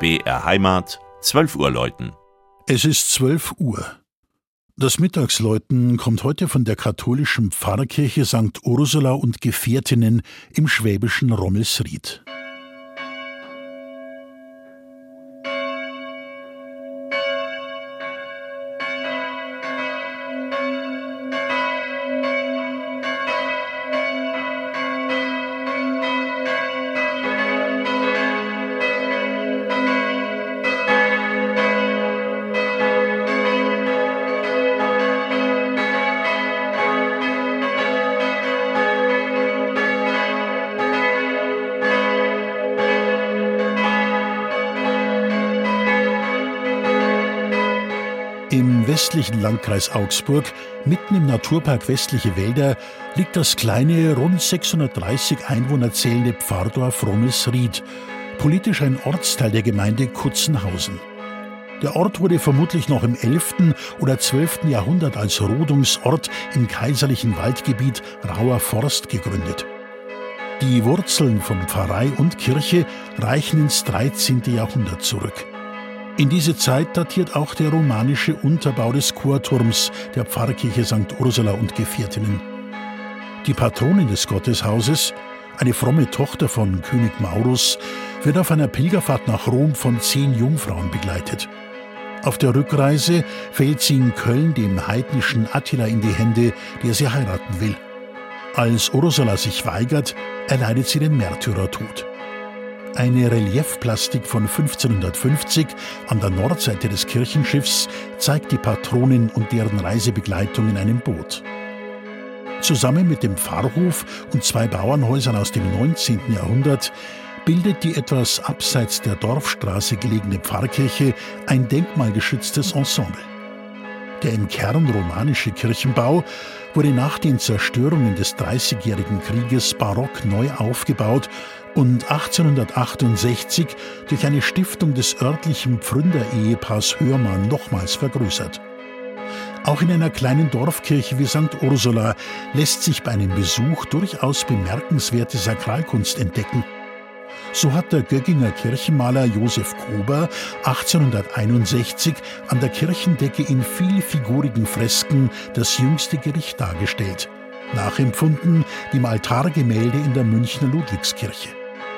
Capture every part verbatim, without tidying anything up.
B R Heimat, zwölf Uhr läuten. Es ist zwölf Uhr. Das Mittagsläuten kommt heute von der katholischen Pfarrkirche Sankt Ursula und Gefährtinnen im schwäbischen Rommelsried. Im westlichen Landkreis Augsburg, mitten im Naturpark Westliche Wälder, liegt das kleine, rund sechshundertdreißig Einwohner zählende Pfarrdorf Rommelsried, politisch ein Ortsteil der Gemeinde Kutzenhausen. Der Ort wurde vermutlich noch im elften oder zwölften Jahrhundert als Rodungsort im kaiserlichen Waldgebiet Rauer Forst gegründet. Die Wurzeln von Pfarrei und Kirche reichen ins dreizehnte Jahrhundert zurück. In diese Zeit datiert auch der romanische Unterbau des Chorturms der Pfarrkirche Sankt Ursula und Gefährtinnen. Die Patronin des Gotteshauses, eine fromme Tochter von König Maurus, wird auf einer Pilgerfahrt nach Rom von zehn Jungfrauen begleitet. Auf der Rückreise fällt sie in Köln dem heidnischen Attila in die Hände, der sie heiraten will. Als Ursula sich weigert, erleidet sie den Märtyrertod. Eine Reliefplastik von fünfzehnhundertfünfzig an der Nordseite des Kirchenschiffs zeigt die Patronin und deren Reisebegleitung in einem Boot. Zusammen mit dem Pfarrhof und zwei Bauernhäusern aus dem neunzehnten Jahrhundert bildet die etwas abseits der Dorfstraße gelegene Pfarrkirche ein denkmalgeschütztes Ensemble. Der im Kern romanische Kirchenbau wurde nach den Zerstörungen des Dreißigjährigen Krieges barock neu aufgebaut und achtzehnhundertachtundsechzig durch eine Stiftung des örtlichen Pfründer-Ehepaars Hörmann nochmals vergrößert. Auch in einer kleinen Dorfkirche wie Sankt Ursula lässt sich bei einem Besuch durchaus bemerkenswerte Sakralkunst entdecken. So hat der Gögginger Kirchenmaler Josef Kober achtzehnhunderteinundsechzig an der Kirchendecke in vielfigurigen Fresken das jüngste Gericht dargestellt, nachempfunden dem Altargemälde in der Münchner Ludwigskirche.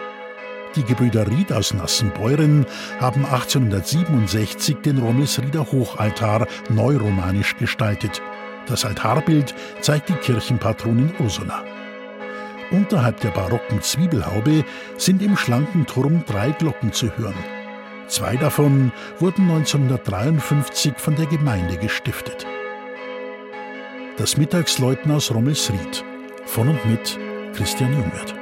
Die Gebrüder Ried aus Nassenbeuren haben achtzehnhundertsiebenundsechzig den Rommelsrieder Hochaltar neuromanisch gestaltet. Das Altarbild zeigt die Kirchenpatronin Ursula. Unterhalb der barocken Zwiebelhaube sind im schlanken Turm drei Glocken zu hören. Zwei davon wurden neunzehnhundertdreiundfünfzig von der Gemeinde gestiftet. Das Mittagsläuten aus Rommelsried. Von und mit Christian Jungwirth.